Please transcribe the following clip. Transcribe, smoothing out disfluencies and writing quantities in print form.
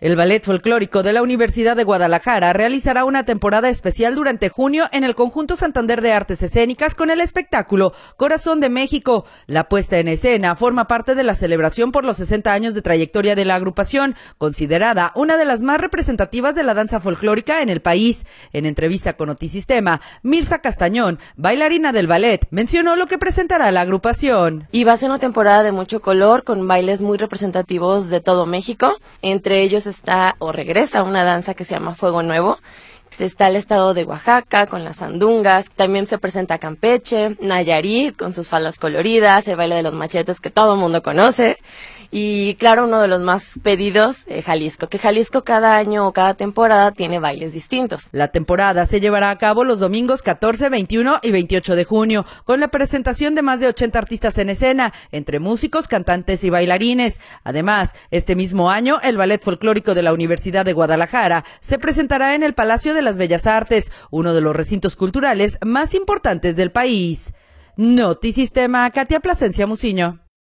El Ballet Folclórico de la Universidad de Guadalajara realizará una temporada especial durante junio en el Conjunto Santander de Artes Escénicas con el espectáculo Corazón de México. La puesta en escena forma parte de la celebración por los 60 años de trayectoria de la agrupación, considerada una de las más representativas de la danza folclórica en el país. En entrevista con Notisistema, Mirza Castañón, bailarina del ballet, mencionó lo que presentará la agrupación. Y va a ser una temporada de mucho color, con bailes muy representativos de todo México. Entre ellos regresa una danza que se llama Fuego Nuevo. Está el estado de Oaxaca con las sandungas, también se presenta Campeche, Nayarit con sus faldas coloridas, el baile de los machetes que todo el mundo conoce y claro, uno de los más pedidos, Jalisco, que Jalisco cada año o cada temporada tiene bailes distintos. La temporada se llevará a cabo los domingos 14, 21 y 28 de junio, con la presentación de más de 80 artistas en escena, entre músicos, cantantes y bailarines. Además, este mismo año, el Ballet Folclórico de la Universidad de Guadalajara se presentará en el Palacio de las Bellas Artes, uno de los recintos culturales más importantes del país. Notisistema, Katia Plasencia Muciño.